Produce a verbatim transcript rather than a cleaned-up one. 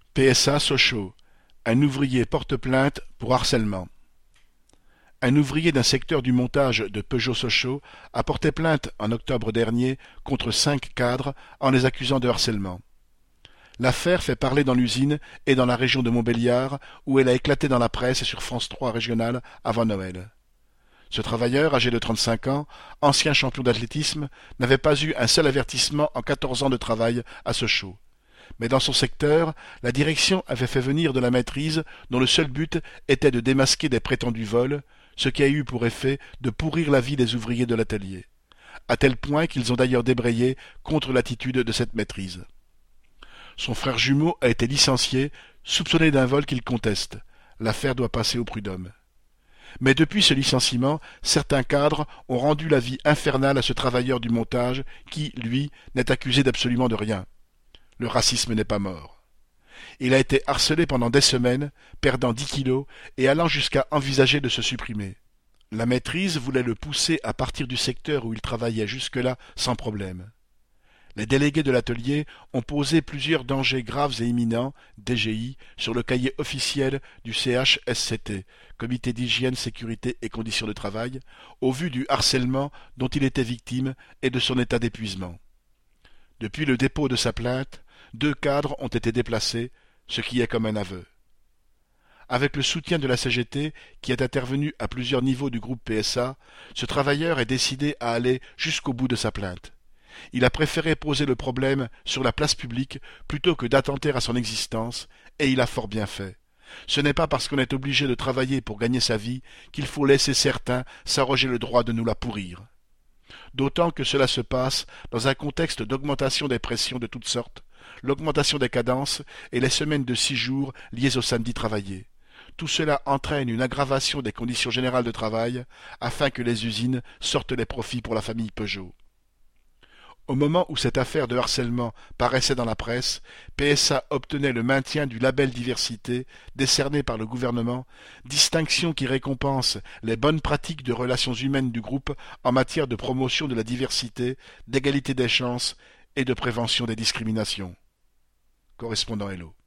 P S A Sochaux. Un ouvrier porte plainte pour harcèlement. Un ouvrier d'un secteur du montage de Peugeot Sochaux a porté plainte en octobre dernier contre cinq cadres en les accusant de harcèlement. L'affaire fait parler dans l'usine et dans la région de Montbéliard, où elle a éclaté dans la presse et sur France trois régionale avant Noël. Ce travailleur, âgé de trente-cinq ans, ancien champion d'athlétisme, n'avait pas eu un seul avertissement en quatorze ans de travail à Sochaux. Mais dans son secteur, la direction avait fait venir de la maîtrise dont le seul but était de démasquer des prétendus vols, ce qui a eu pour effet de pourrir la vie des ouvriers de l'atelier, à tel point qu'ils ont d'ailleurs débrayé contre l'attitude de cette maîtrise. Son frère jumeau a été licencié, soupçonné d'un vol qu'il conteste. L'affaire doit passer au prud'homme. Mais depuis ce licenciement, certains cadres ont rendu la vie infernale à ce travailleur du montage qui, lui, n'est accusé d'absolument de rien. Le racisme n'est pas mort. Il a été harcelé pendant des semaines, perdant dix kilos et allant jusqu'à envisager de se supprimer. La maîtrise voulait le pousser à partir du secteur où il travaillait jusque-là sans problème. Les délégués de l'atelier ont posé plusieurs dangers graves et imminents, D G I, sur le cahier officiel du C H S C T, Comité d'hygiène, sécurité et conditions de travail, au vu du harcèlement dont il était victime et de son état d'épuisement. Depuis le dépôt de sa plainte, deux cadres ont été déplacés, ce qui est comme un aveu. Avec le soutien de la C G T, qui est intervenu à plusieurs niveaux du groupe P S A, ce travailleur est décidé à aller jusqu'au bout de sa plainte. Il a préféré poser le problème sur la place publique plutôt que d'attenter à son existence, et il a fort bien fait. Ce n'est pas parce qu'on est obligé de travailler pour gagner sa vie qu'il faut laisser certains s'arroger le droit de nous la pourrir. D'autant que cela se passe dans un contexte d'augmentation des pressions de toutes sortes, l'augmentation des cadences et les semaines de six jours liées au samedi travaillé. Tout cela entraîne une aggravation des conditions générales de travail afin que les usines sortent les profits pour la famille Peugeot. Au moment où cette affaire de harcèlement paraissait dans la presse, P S A obtenait le maintien du label diversité décerné par le gouvernement, distinction qui récompense les bonnes pratiques de relations humaines du groupe en matière de promotion de la diversité, d'égalité des chances et de prévention des discriminations. Correspondant Hello.